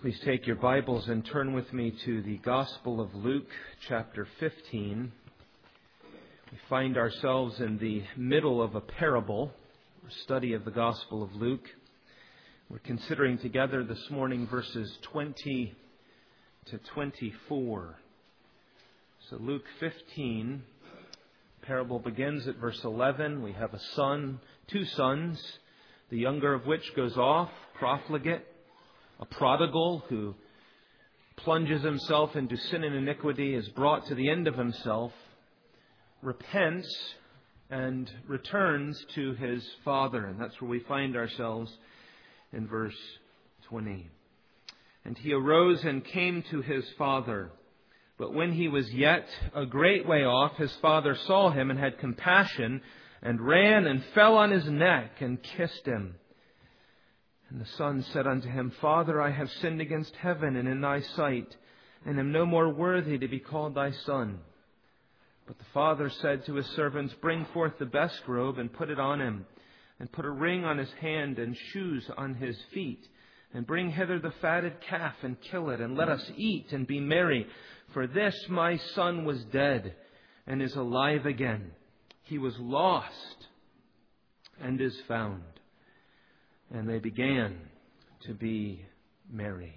Please take your Bibles and turn with me to the Gospel of Luke, chapter 15. We find ourselves in the middle of a parable, a study of the Gospel of Luke. We're considering together this morning verses 20 to 24. So Luke 15, the parable begins at verse 11. We have two sons, the younger of which goes off, profligate, a prodigal who plunges himself into sin and iniquity, is brought to the end of himself, repents, and returns to his father. And that's where we find ourselves in verse 20. And he arose and came to his father. But when he was yet a great way off, his father saw him and had compassion, and ran and fell on his neck and kissed him. And the son said unto him, Father, I have sinned against heaven and in thy sight, and am no more worthy to be called thy son. But the father said to his servants, Bring forth the best robe and put it on him, and put a ring on his hand and shoes on his feet. And bring hither the fatted calf and kill it, and let us eat and be merry. For this my son was dead and is alive again. He was lost and is found. And they began to be merry.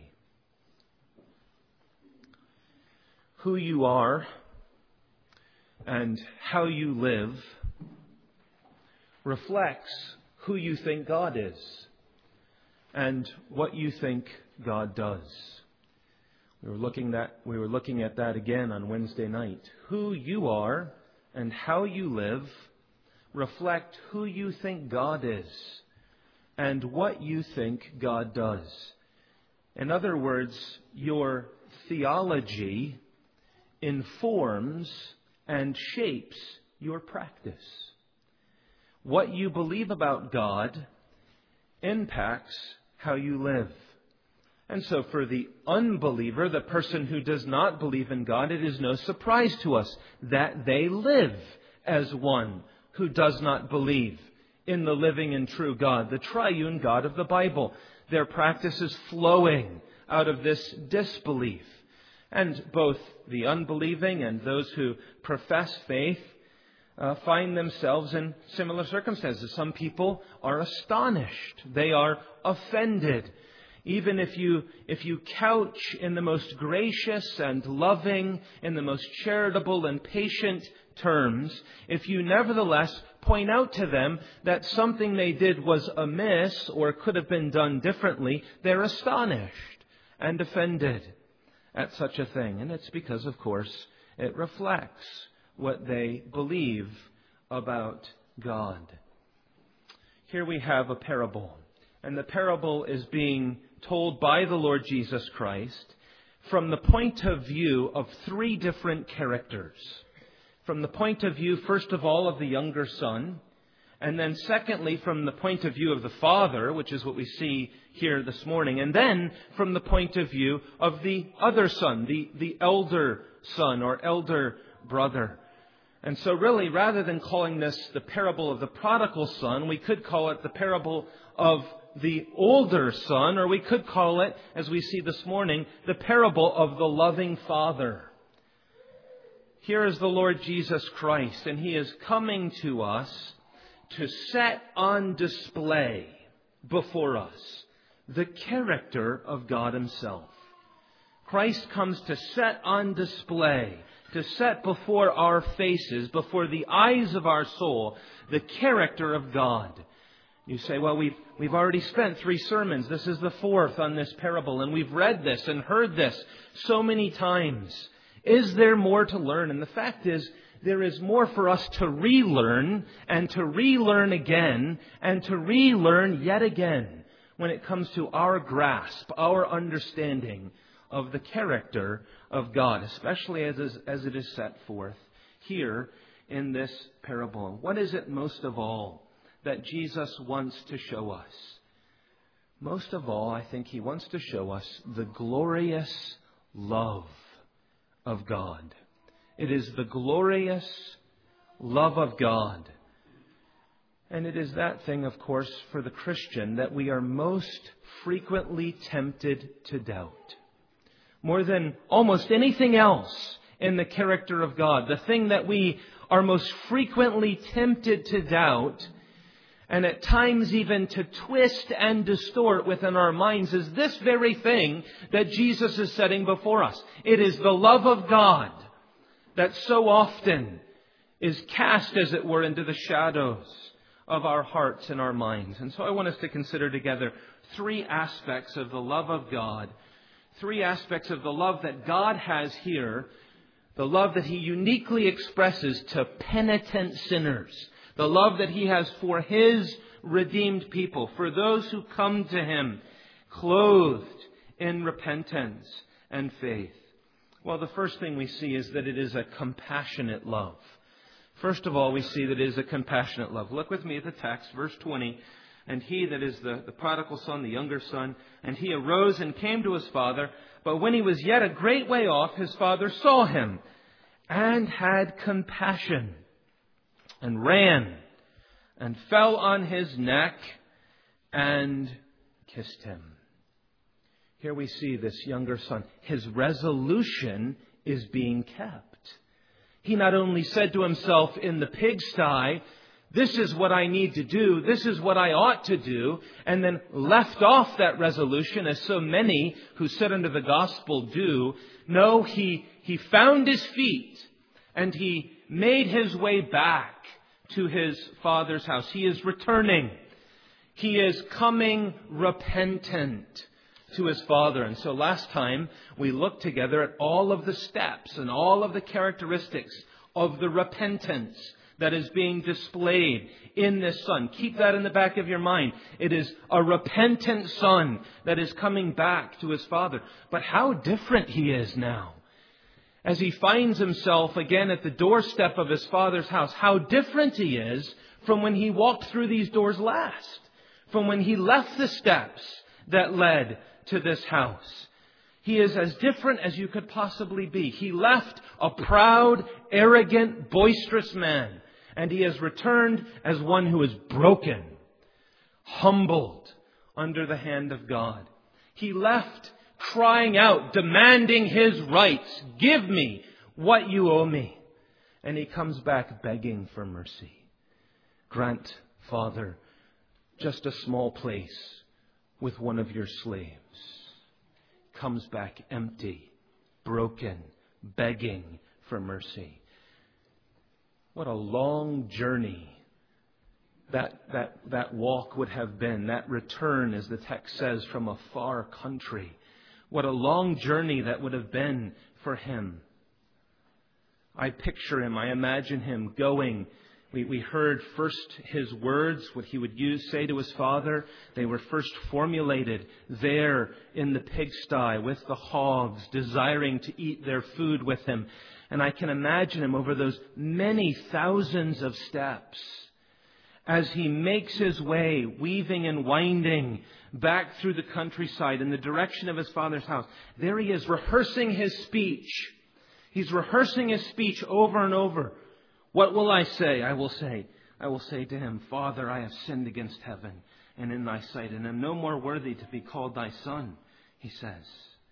Who you are and how you live reflects who you think God is and what you think God does. We were looking at that again on Wednesday night. Who you are and how you live reflect who you think God is and what you think God does. In other words, your theology informs and shapes your practice. What you believe about God impacts how you live. And so for the unbeliever, the person who does not believe in God, it is no surprise to us that they live as one who does not believe in the living and true God, the triune God of the Bible. Their practice is flowing out of this disbelief. And both the unbelieving and those who profess faith find themselves in similar circumstances. Some people are astonished. They are offended. Even if you couch in the most gracious and loving, in the most charitable and patient terms, if you nevertheless point out to them that something they did was amiss or could have been done differently, they're astonished and offended at such a thing. And it's because, of course, it reflects what they believe about God. Here we have a parable. And the parable is being told by the Lord Jesus Christ from the point of view of three different characters. From the point of view, first of all, of the younger son. And then secondly, from the point of view of the father, which is what we see here this morning. And then from the point of view of the other son, the elder son or elder brother. And so really, rather than calling this the parable of the prodigal son, we could call it the parable of the older son, or we could call it, as we see this morning, the parable of the loving father. Here is the Lord Jesus Christ, and He is coming to us to set on display before us the character of God Himself. Christ comes to set on display, to set before our faces, before the eyes of our soul, the character of God. You say, well, we've already spent 3 sermons. This is the 4th on this parable, and we've read this and heard this so many times. Is there more to learn? And the fact is, there is more for us to relearn and to relearn again and to relearn yet again when it comes to our grasp, our understanding of the character of God, especially as it is set forth here in this parable. What is it most of all that Jesus wants to show us? Most of all, I think He wants to show us the glorious love of God. It is the glorious love of God And it is that thing, of course, for the Christian that we are most frequently tempted to doubt. More than almost anything else in the character of God, the thing that we are most frequently tempted to doubt, and at times even to twist and distort within our minds, is this very thing that Jesus is setting before us. It is the love of God that so often is cast, as it were, into the shadows of our hearts and our minds. And so I want us to consider together three aspects of the love of God, three aspects of the love that God has here, the love that He uniquely expresses to penitent sinners, the love that He has for His redeemed people, for those who come to Him clothed in repentance and faith. Well, the first thing we see is that it is a compassionate love. First of all, we see that it is a compassionate love. Look with me at the text, verse 20. And he, that is the prodigal son, the younger son, and he arose and came to his father. But when he was yet a great way off, his father saw him and had compassion and ran and fell on his neck and kissed him. Here we see this younger son. His resolution is being kept. He not only said to himself in the pigsty, this is what I need to do, this is what I ought to do, and then left off that resolution, as so many who sit under the gospel do. No, he found his feet and he made his way back to his father's house. He is returning. He is coming repentant to his father. And so last time we looked together at all of the steps and all of the characteristics of the repentance that is being displayed in this son. Keep that in the back of your mind. It is a repentant son that is coming back to his father. But how different he is now. As he finds himself again at the doorstep of his father's house, how different he is from when he walked through these doors last. From when he left the steps that led to this house. He is as different as you could possibly be. He left a proud, arrogant, boisterous man. And he has returned as one who is broken, humbled under the hand of God. He left crying out, demanding his rights. Give me what you owe me. And he comes back begging for mercy. Grant, Father, just a small place with one of your slaves. Comes back empty, broken, begging for mercy. What a long journey that walk would have been. That return, as the text says, from a far country. What a long journey that would have been for him. I picture him, I imagine him going. We heard first his words, what he would say to his father. They were first formulated there in the pigsty with the hogs, desiring to eat their food with him. And I can imagine him over those many thousands of steps as he makes his way, weaving and winding back through the countryside in the direction of his father's house. There he is, rehearsing his speech. He's rehearsing his speech over and over. What will I say? I will say to him, Father, I have sinned against heaven and in thy sight, and am no more worthy to be called thy son, he says.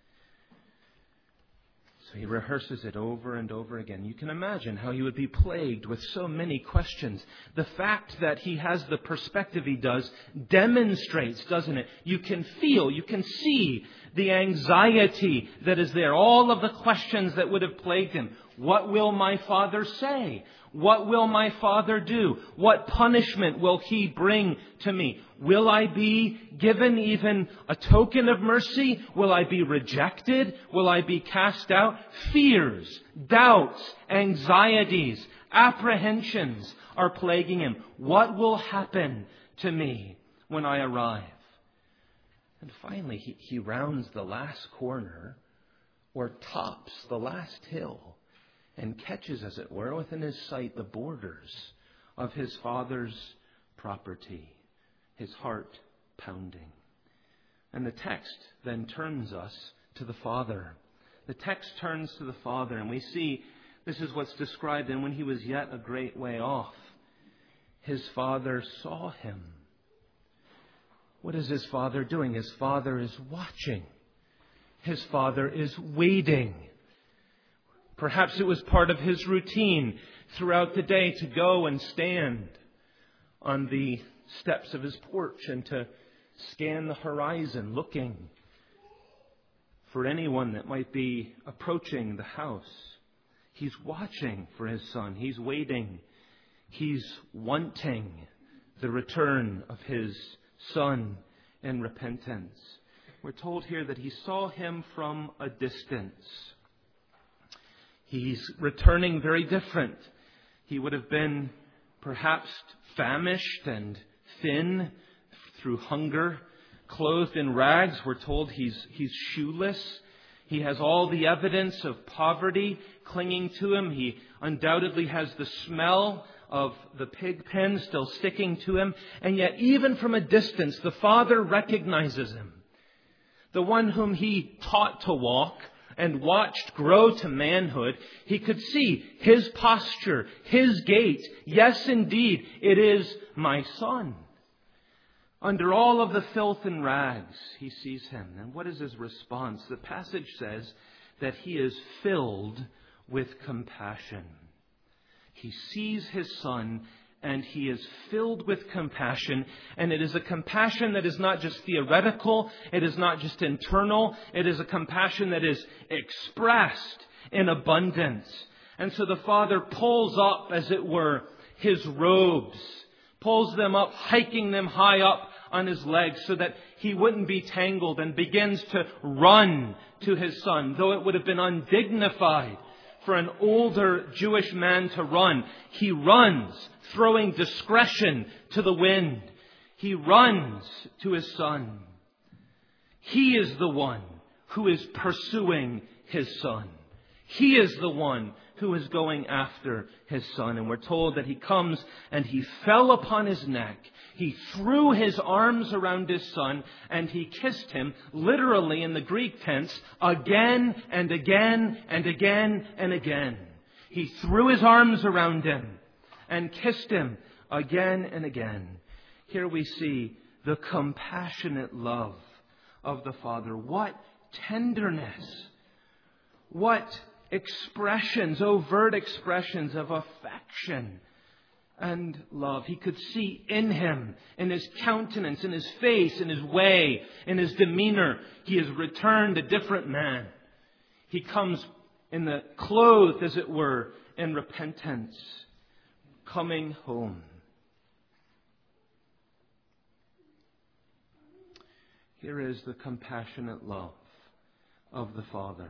So he rehearses it over and over again. You can imagine how he would be plagued with so many questions. The fact that he has the perspective he does demonstrates, doesn't it? You can feel, you can see the anxiety that is there. All of the questions that would have plagued him. What will my father say? What will my father do? What punishment will he bring to me? Will I be given even a token of mercy? Will I be rejected? Will I be cast out? Fears, doubts, anxieties, apprehensions are plaguing him. What will happen to me when I arrive? And finally, he rounds the last corner or tops the last hill and catches, as it were, within his sight the borders of his father's property, his heart pounding. And the text then turns us to the Father. The text turns to the Father, and we see this is what's described in when he was yet a great way off. his Father saw him. What is his Father doing? His Father is watching. His Father is waiting. Perhaps it was part of his routine throughout the day to go and stand on the steps of his porch and to scan the horizon, looking for anyone that might be approaching the house. He's watching for his Son. He's waiting. He's wanting the return of his Son in repentance. We're told here that he saw him from a distance. He's returning very different. He would have been perhaps famished and thin through hunger, clothed in rags. We're told he's shoeless. He has all the evidence of poverty clinging to him. He undoubtedly has the smell of the pig pen still sticking to him. And yet, even from a distance, the Father recognizes him. The one whom he taught to walk and watched grow to manhood, he could see his posture, his gait. Yes, indeed, it is my Son. Under all of the filth and rags, he sees him. And what is his response? The passage says that he is filled with compassion. He sees his Son and he is filled with compassion. And it is a compassion that is not just theoretical. It is not just internal. It is a compassion that is expressed in abundance. And so the Father pulls up, as it were, his robes, pulls them up, hiking them high up on his legs so that he wouldn't be tangled, and begins to run to his Son. Though it would have been undignified for an older Jewish man to run, he runs, throwing discretion to the wind. He runs to his Son. He is the one who is pursuing his Son. He is the one who is going after his Son. And we're told that he comes and he fell upon his neck. He threw his arms around his Son and he kissed him, literally in the Greek tense, again and again and again and again. He threw his arms around him and kissed him again and again. Here we see the compassionate love of the Father. What tenderness! What expressions, overt expressions of affection and love. He could see in him, in his countenance, in his face, in his way, in his demeanor. He has returned a different man. He comes in the clothed, as it were, in repentance, coming home. Here is the compassionate love of the Father.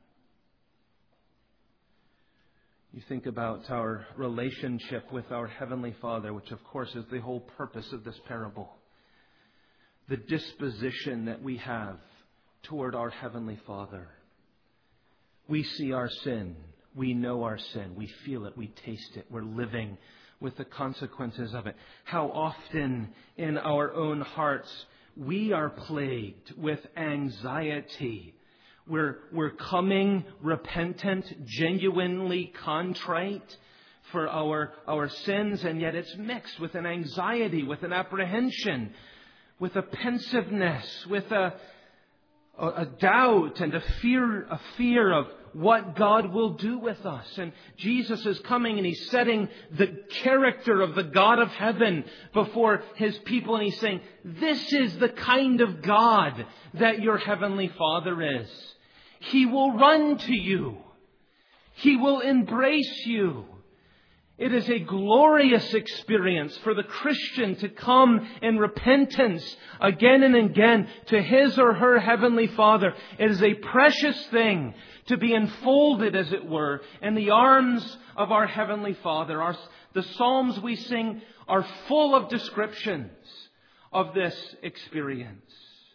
You think about our relationship with our Heavenly Father, which of course is the whole purpose of this parable. The disposition that we have toward our Heavenly Father. We see our sin. We know our sin. We feel it. We taste it. We're living with the consequences of it. How often in our own hearts we are plagued with anxiety. We're coming repentant, genuinely contrite for our sins, and yet it's mixed with an anxiety, with an apprehension, with a pensiveness, with a doubt and a fear of what God will do with us. And Jesus is coming and He's setting the character of the God of heaven before His people, and He's saying, this is the kind of God that your Heavenly Father is. He will run to you. He will embrace you. It is a glorious experience for the Christian to come in repentance again and again to his or her Heavenly Father. It is a precious thing to be enfolded, as it were, in the arms of our Heavenly Father. The Psalms we sing are full of descriptions of this experience.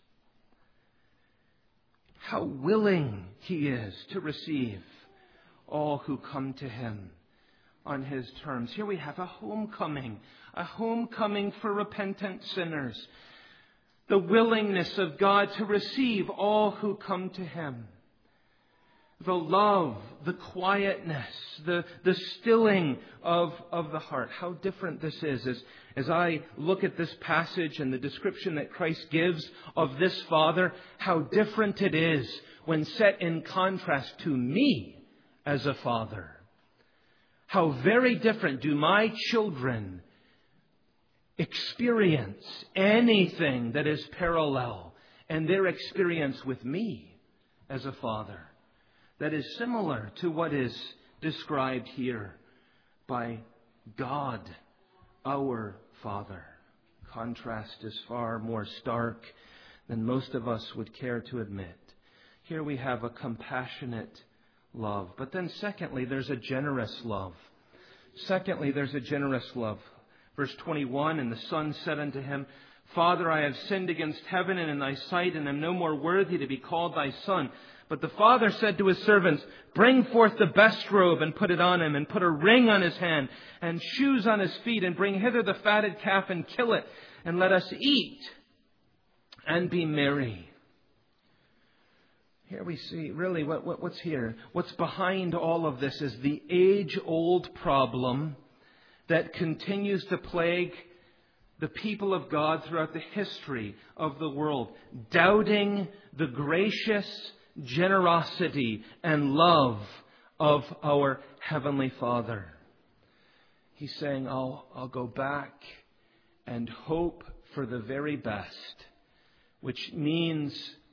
How willing He is to receive all who come to Him on His terms. Here we have a homecoming for repentant sinners. The willingness of God to receive all who come to Him. the love, the quietness, the stilling of the heart. How different this is. As I look at this passage and the description that Christ gives of this Father, how different it is when set in contrast to me as a father. How very different do my children experience anything that is parallel and their experience with me as a father that is similar to what is described here by God, our Father. Contrast is far more stark than most of us would care to admit. Here we have a compassionate love. But then secondly, there's a generous love. Verse 21, and the son said unto him, Father, I have sinned against heaven and in thy sight, and am no more worthy to be called thy son. But the father said to his servants, Bring forth the best robe and put it on him, and put a ring on his hand, and shoes on his feet, and bring hither the fatted calf and kill it, and let us eat and be merry. Here we see really what's here. What's behind all of this is the age-old problem that continues to plague the people of God throughout the history of the world. Doubting the gracious generosity and love of our Heavenly Father. He's saying, I'll go back and hope for the very best, which means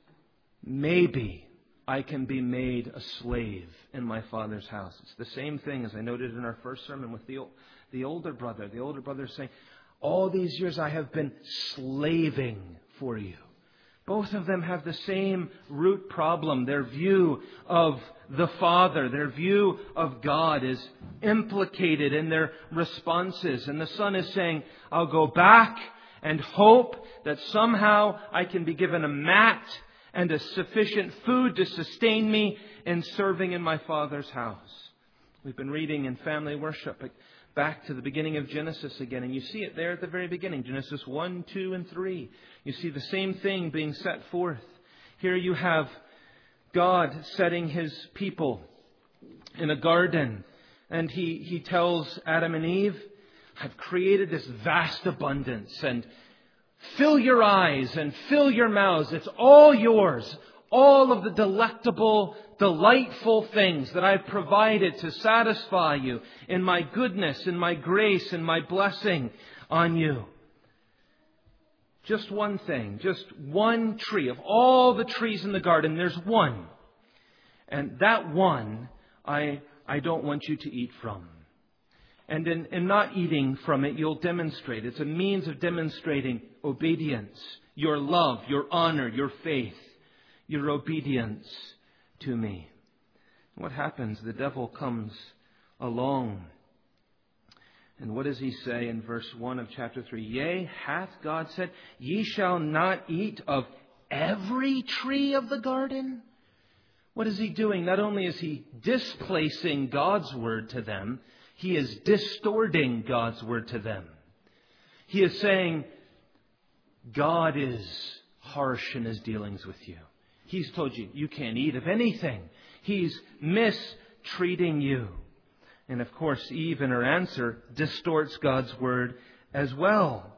maybe I can be made a slave in my Father's house. It's the same thing as I noted in our first sermon with the older brother. The older brother is saying, all these years I have been slaving for you. Both of them have the same root problem. Their view of the Father, their view of God is implicated in their responses. And the son is saying, I'll go back and hope that somehow I can be given a mat and a sufficient food to sustain me in serving in my Father's house. We've been reading in family worship back to the beginning of Genesis again. And you see it there at the very beginning. Genesis 1, 2, and 3. You see the same thing being set forth. Here you have God setting His people in a garden. And He tells Adam and Eve, I've created this vast abundance. And fill your eyes and fill your mouths. It's all yours. All of the delectable, delightful things that I've provided to satisfy you in my goodness, in my grace, in my blessing on you. Just one thing, just one tree. Of all the trees in the garden, there's one. And that one, I don't want you to eat from. And in not eating from it, you'll demonstrate. It's a means of demonstrating obedience, your love, your honor, your faith, your obedience to me. What happens? The devil comes along. And what does he say in verse 1 of chapter 3? Yea, hath God said, ye shall not eat of every tree of the garden? What is he doing? Not only is he displacing God's word to them, he is distorting God's word to them. He is saying, God is harsh in His dealings with you. He's told you, you can't eat of anything. He's mistreating you. And of course, Eve in her answer distorts God's word as well.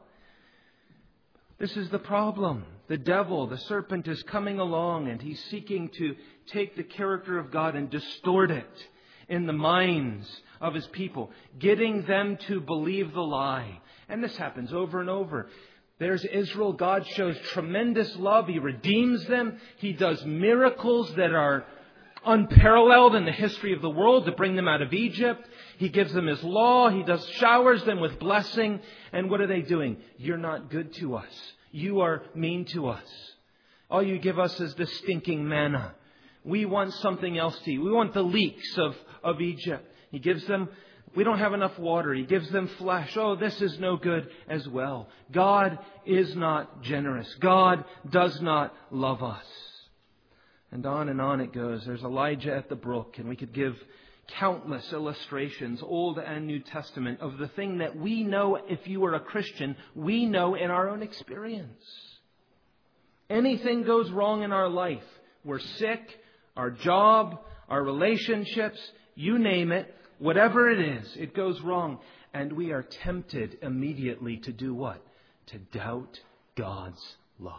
This is the problem. The devil, the serpent, is coming along and he's seeking to take the character of God and distort it in the minds of His people, getting them to believe the lie. And this happens over and over. There's Israel. God shows tremendous love. He redeems them. He does miracles that are unparalleled in the history of the world to bring them out of Egypt. He gives them His law. He showers them with blessing. And what are they doing? You're not good to us. You are mean to us. All you give us is the stinking manna. We want something else to eat. We want the leeks of Egypt. He gives them, we don't have enough water. He gives them flesh. Oh, this is no good as well. God is not generous. God does not love us. And on it goes. There's Elijah at the brook, and we could give countless illustrations, Old and New Testament, of the thing that we know, if you are a Christian, we know in our own experience. Anything goes wrong in our life. We're sick. our job, our relationships, you name it, whatever it is, it goes wrong. And we are tempted immediately to do what? To doubt God's love.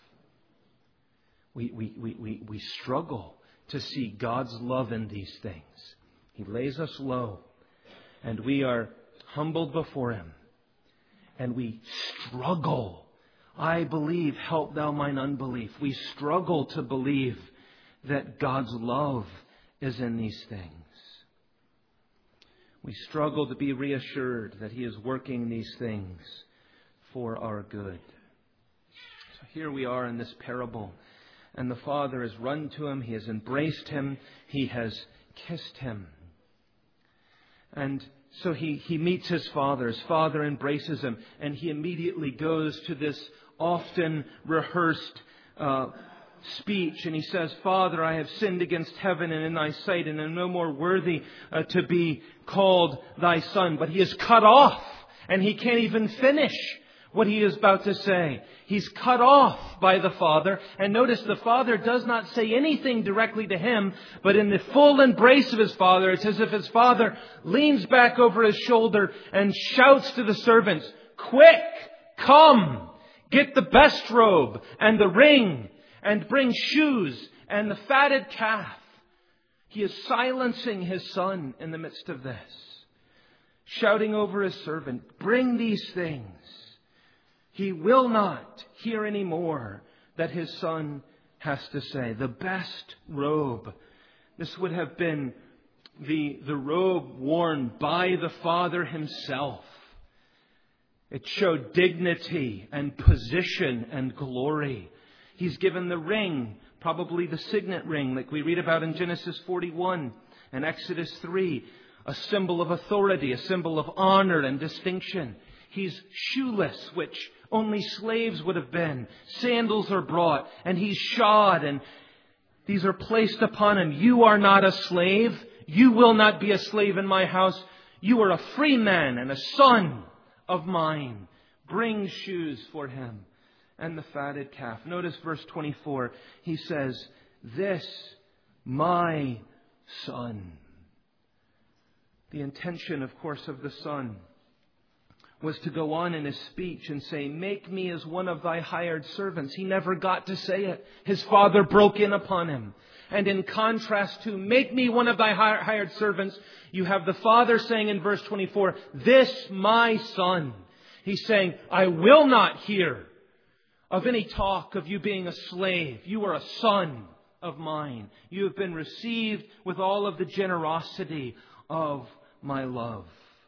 We struggle to see God's love in these things. He lays us low, and we are humbled before Him. And we struggle. I believe, help thou mine unbelief. We struggle to believe that God's love is in these things. We struggle to be reassured that He is working these things for our good. So here we are in this parable. And the Father has run to Him. He has embraced Him. He has kissed Him. And so he meets his Father. His Father embraces him. And he immediately goes to this often rehearsed speech. And he says, Father, I have sinned against heaven and in thy sight, and am no more worthy to be called thy son. But he is cut off. And he can't even finish what he is about to say. He's cut off by the Father. And notice the Father does not say anything directly to him, but in the full embrace of his Father, it's as if his Father leans back over his shoulder and shouts to the servants, quick, come, get the best robe and the ring and bring shoes and the fatted calf. He is silencing his son in the midst of this, shouting over his servant, bring these things. He will not hear any more that his son has to say. The best robe. This would have been the robe worn by the Father himself. It showed dignity and position and glory. He's given the ring, probably the signet ring like we read about in Genesis 41 and Exodus 3. A symbol of authority, a symbol of honor and distinction. He's shoeless, which only slaves would have been. Sandals are brought, and he's shod, and these are placed upon him. You are not a slave. You will not be a slave in my house. You are a free man and a son of mine. Bring shoes for him and the fatted calf. Notice verse 24. He says, this my son. The intention, of course, of the Son was to go on in his speech and say, make me as one of thy hired servants. He never got to say it. His Father broke in upon him. And in contrast to make me one of thy hired servants, you have the Father saying in verse 24, this my Son. He's saying, I will not hear of any talk of you being a slave. You are a son of mine. You have been received with all of the generosity of my love.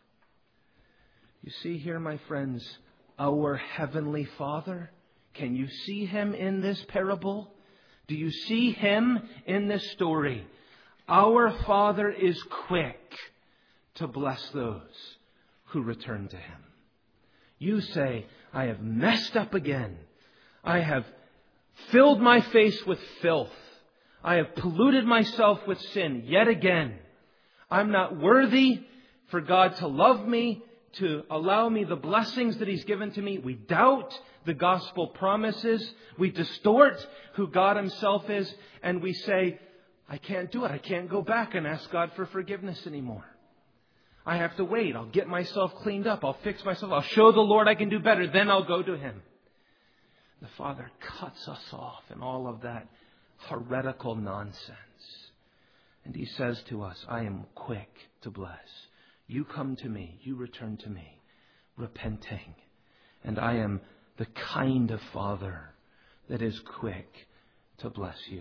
You see here, my friends, our Heavenly Father. Can you see Him in this parable? Do you see Him in this story? Our Father is quick to bless those who return to Him. You say, I have messed up again. I have filled my face with filth. I have polluted myself with sin yet again. I'm not worthy for God to love me, to allow me the blessings that He's given to me. We doubt the gospel promises. We distort who God Himself is. And we say, I can't do it. I can't go back and ask God for forgiveness anymore. I have to wait. I'll get myself cleaned up. I'll fix myself. I'll show the Lord I can do better. Then I'll go to Him. The Father cuts us off in all of that heretical nonsense. And He says to us, I am quick to bless. You come to me, you return to me, repenting. And I am the kind of Father that is quick to bless you.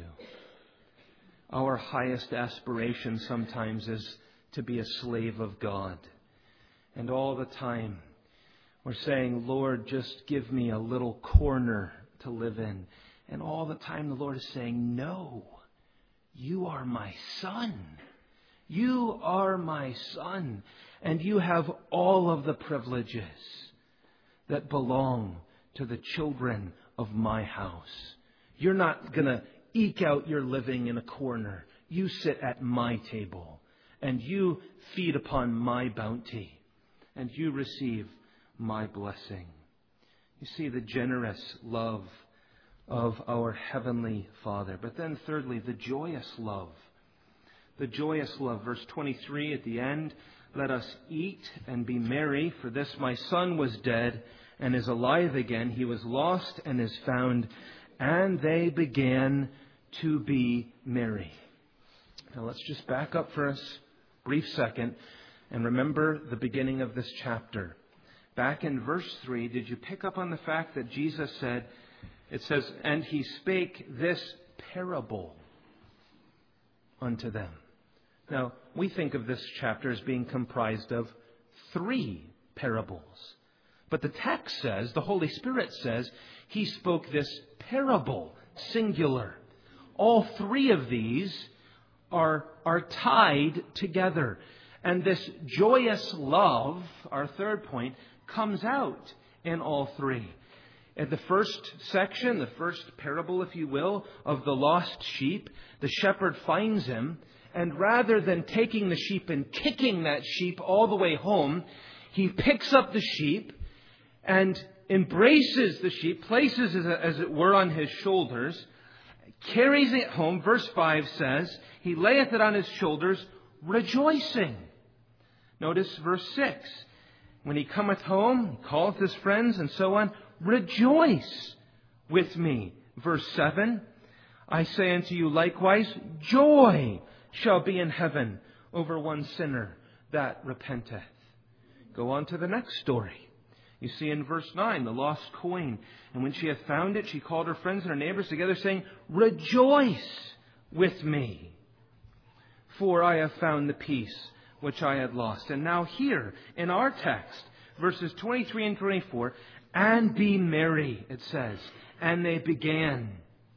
Our highest aspiration sometimes is to be a slave of God. And all the time we're saying, Lord, just give me a little corner to live in. And all the time the Lord is saying, no, you are my son. You are my son, and you have all of the privileges that belong to the children of my house. You're not going to eke out your living in a corner. You sit at my table, and you feed upon my bounty, and you receive my blessing. You see the generous love of our Heavenly Father. But then thirdly, the joyous love. The joyous love. Verse 23 at the end, let us eat and be merry, for this my son was dead and is alive again. He was lost and is found. And they began to be merry. Now let's just back up for a brief second and remember the beginning of this chapter. Back in verse 3, did you pick up on the fact that Jesus said, it says, and he spake this parable unto them. Now, we think of this chapter as being comprised of 3 parables. But the text says, the Holy Spirit says, he spoke this parable, singular. All 3 of these are tied together. And this joyous love, our third point, comes out in all 3. In the first section, the first parable, if you will, of the lost sheep, the shepherd finds him, and rather than taking the sheep and kicking that sheep all the way home, he picks up the sheep and embraces the sheep, places it, as it were, on his shoulders, carries it home. Verse 5 says, he layeth it on his shoulders, rejoicing. Notice verse 6. When he cometh home, he calleth his friends, and so on. Rejoice with me. Verse 7. I say unto you likewise, joy shall be in heaven over one sinner that repenteth. Go on to the next story. You see in verse 9, the lost coin. And when she hath found it, she called her friends and her neighbors together, saying, rejoice with me, for I have found the piece which I had lost. And now here in our text, verses 23 and 24, and be merry, it says. And they began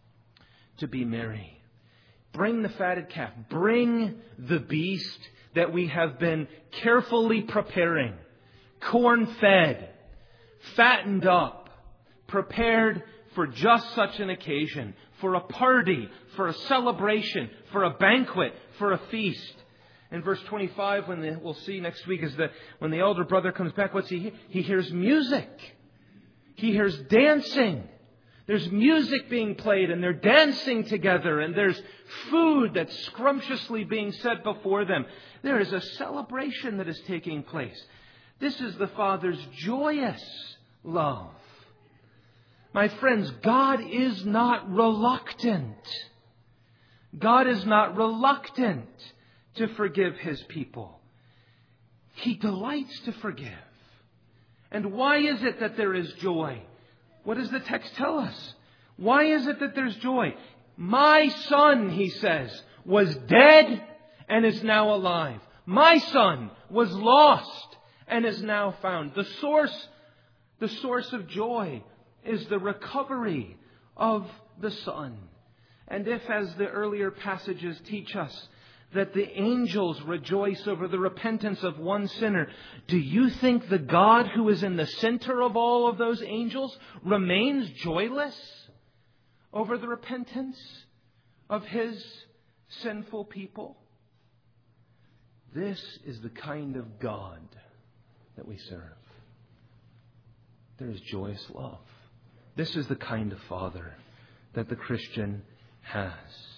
to be merry. Bring the fatted calf. Bring the beast that we have been carefully preparing. Corn-fed, fattened up, prepared for just such an occasion. For a party, for a celebration, for a banquet, for a feast. In verse 25, we'll see next week, is that when the elder brother comes back, what's he hear? He hears music. He hears dancing. There's music being played and they're dancing together, and there's food that's scrumptiously being set before them. There is a celebration that is taking place. This is the Father's joyous love. My friends, God is not reluctant. God is not reluctant to forgive His people. He delights to forgive. And why is it that there is joy? What does the text tell us? Why is it that there's joy? My son, he says, was dead and is now alive. My son was lost and is now found. The source of joy is the recovery of the Son. And if, as the earlier passages teach us, that the angels rejoice over the repentance of one sinner, do you think the God who is in the center of all of those angels remains joyless over the repentance of His sinful people? This is the kind of God that we serve. There is joyous love. This is the kind of Father that the Christian has.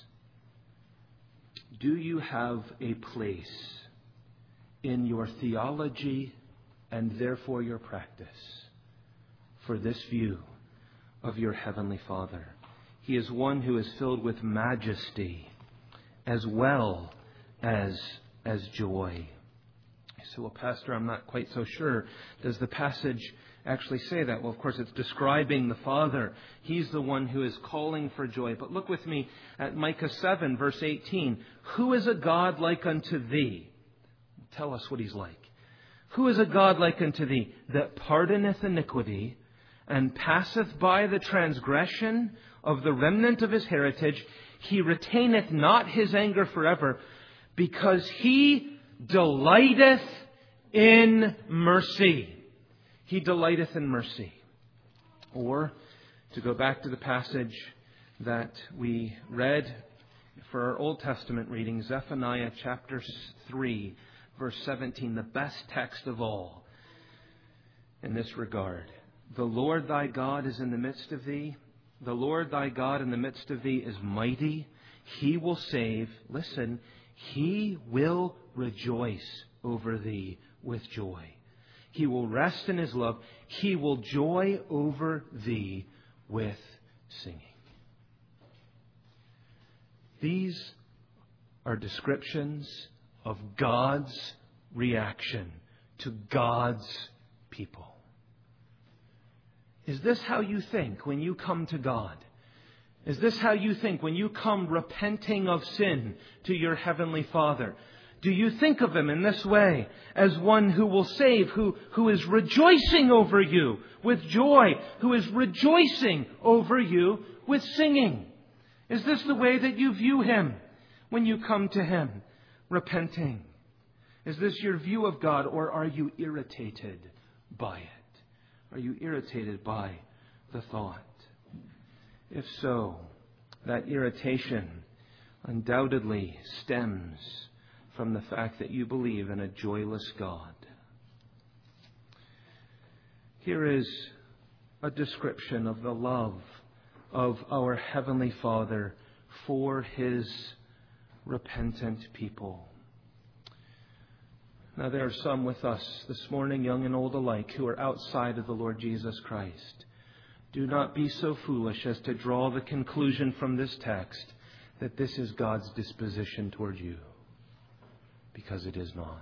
Do you have a place in your theology and therefore your practice for this view of your Heavenly Father? He is one who is filled with majesty as well as joy. So, well, Pastor, I'm not quite so sure. Does the passage actually say that? Well, of course, it's describing the Father. He's the one who is calling for joy. But look with me at Micah 7, verse 18. Who is a God like unto thee? Tell us what He's like. Who is a God like unto thee, that pardoneth iniquity, and passeth by the transgression of the remnant of His heritage? He retaineth not His anger forever, because He delighteth in mercy. He delighteth in mercy. Or, to go back to the passage that we read for our Old Testament reading, Zephaniah chapter 3, verse 17, the best text of all in this regard. The Lord thy God is in the midst of thee, The Lord thy God in the midst of thee is mighty. He will save. Listen, He will rejoice over thee with joy. He will rest in His love. He will joy over thee with singing. These are descriptions of God's reaction to God's people. Is this how you think when you come to God? Is this how you think when you come repenting of sin to your Heavenly Father? Do you think of Him in this way, as one who will save, who is rejoicing over you with joy, who is rejoicing over you with singing? Is this the way that you view Him when you come to Him, repenting? Is this your view of God, or are you irritated by it? Are you irritated by the thought? If so, that irritation undoubtedly stems from the fact that you believe in a joyless God. Here is a description of the love of our Heavenly Father for His repentant people. Now, there are some with us this morning, young and old alike, who are outside of the Lord Jesus Christ. Do not be so foolish as to draw the conclusion from this text that this is God's disposition toward you, because it is not.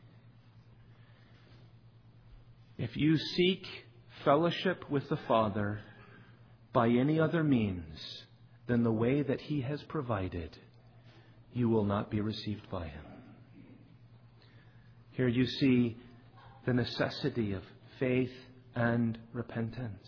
If you seek fellowship with the Father by any other means than the way that He has provided, you will not be received by Him. Here you see the necessity of faith and repentance.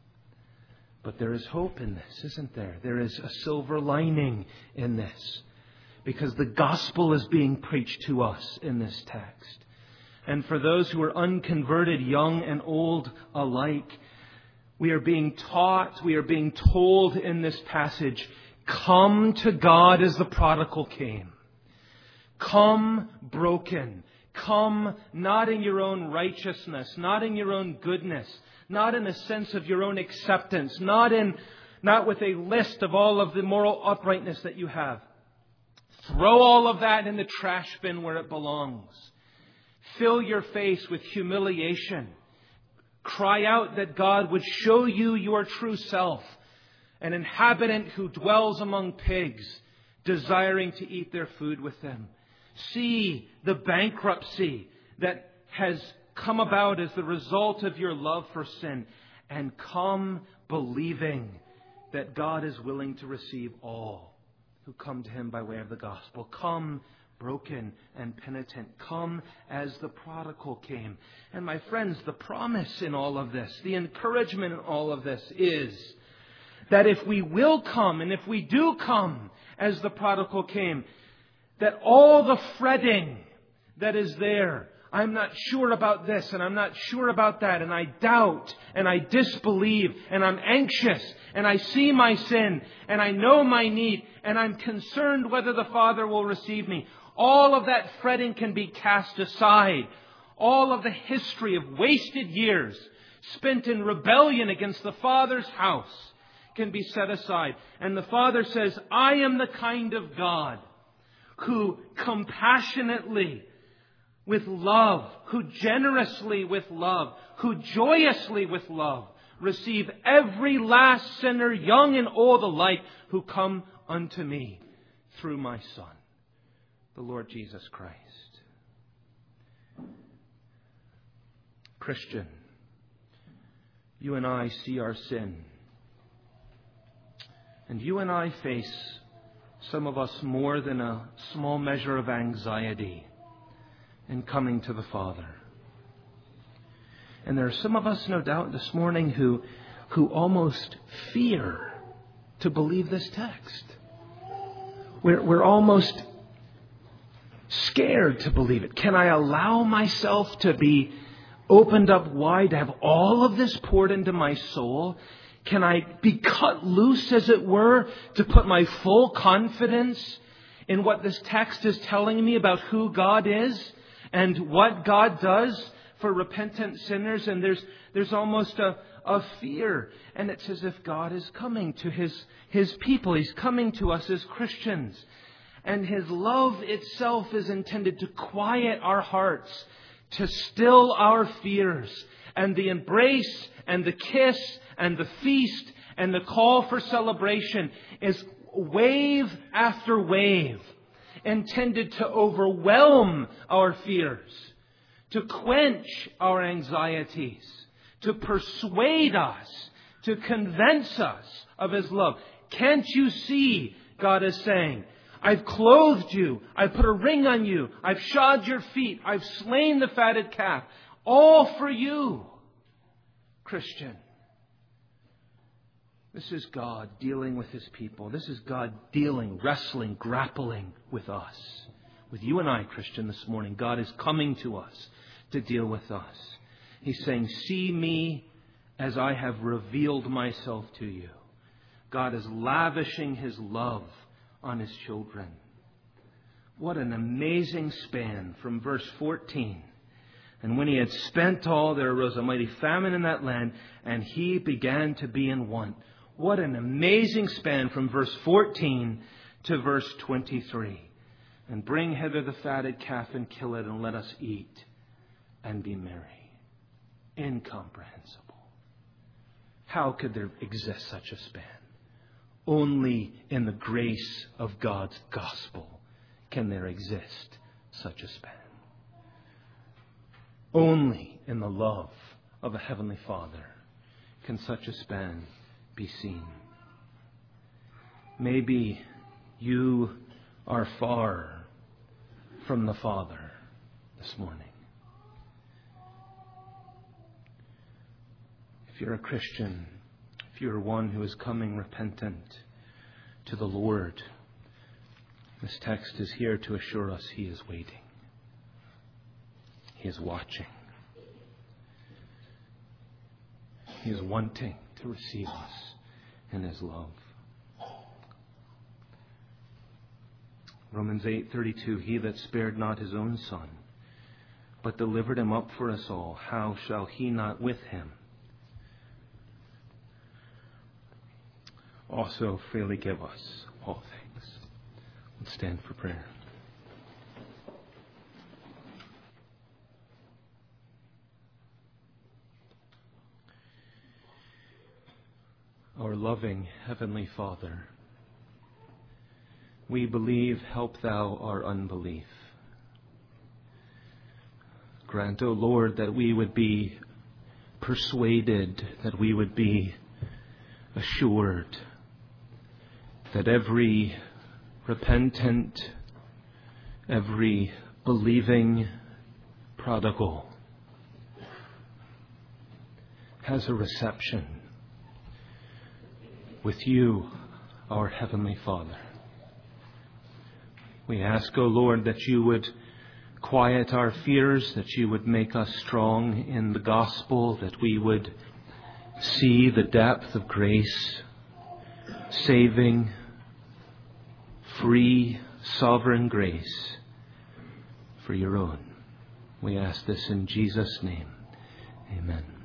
But there is hope in this, isn't there? There is a silver lining in this, because the gospel is being preached to us in this text. And for those who are unconverted, young and old alike, we are being taught, we are being told in this passage, come to God as the prodigal came. Come broken. Come not in your own righteousness, not in your own goodness, not in a sense of your own acceptance, not with a list of all of the moral uprightness that you have. Throw all of that in the trash bin where it belongs. Fill your face with humiliation. Cry out that God would show you your true self, an inhabitant who dwells among pigs, desiring to eat their food with them. See the bankruptcy that has come about as the result of your love for sin, and come believing that God is willing to receive all who come to Him by way of the gospel. Come broken and penitent. Come as the prodigal came. And my friends, the promise in all of this, the encouragement in all of this is that if we will come, and if we do come as the prodigal came, that all the fretting that is there, I'm not sure about this and I'm not sure about that, and I doubt and I disbelieve and I'm anxious and I see my sin and I know my need and I'm concerned whether the Father will receive me. All of that fretting can be cast aside. All of the history of wasted years spent in rebellion against the Father's house can be set aside. And the Father says, I am the kind of God who compassionately, with love, who generously with love, who joyously with love, receive every last sinner, young and old alike, who come unto me through my Son, the Lord Jesus Christ. Christian, you and I see our sin. And you and I face, some of us, more than a small measure of anxiety in coming to the Father. And there are some of us, no doubt, this morning who almost fear to believe this text. We're almost scared to believe it. Can I allow myself to be opened up wide, to have all of this poured into my soul? Can I be cut loose, as it were, to put my full confidence in what this text is telling me about who God is and what God does for repentant sinners? And there's almost a of fear. And it's as if God is coming to His people. He's coming to us as Christians. And His love itself is intended to quiet our hearts, to still our fears. And the embrace and the kiss and the feast and the call for celebration is wave after wave, intended to overwhelm our fears, to quench our anxieties, to persuade us, to convince us of His love. Can't you see, God is saying, I've clothed you, I've put a ring on you, I've shod your feet, I've slain the fatted calf, all for you, Christian. This is God dealing with His people. This is God dealing, wrestling, grappling with us. With you and I, Christian, this morning. God is coming to us to deal with us. He's saying, see me as I have revealed myself to you. God is lavishing His love on His children. What an amazing span from verse 14. And when He had spent all, there arose a mighty famine in that land, and He began to be in want. What an amazing span from verse 14 to verse 23. And bring hither the fatted calf and kill it, and let us eat and be merry. Incomprehensible. How could there exist such a span? Only in the grace of God's gospel can there exist such a span. Only in the love of a Heavenly Father can such a span be seen. Maybe you are far from the Father this morning. If you're a Christian, if you're one who is coming repentant to the Lord, this text is here to assure us He is waiting. He is watching. He is wanting to receive us in His love. Romans 8:32, He that spared not His own Son, but delivered Him up for us all, how shall He not with Him also freely give us all things? Let's stand for prayer. Our loving Heavenly Father, we believe, help Thou our unbelief. Grant, O Lord, that we would be persuaded, that we would be assured that every repentant, every believing prodigal has a reception with You, our Heavenly Father. We ask, O Lord, that You would quiet our fears, that You would make us strong in the gospel, that we would see the depth of grace, saving, free, sovereign grace for Your own. We ask this in Jesus' name. Amen.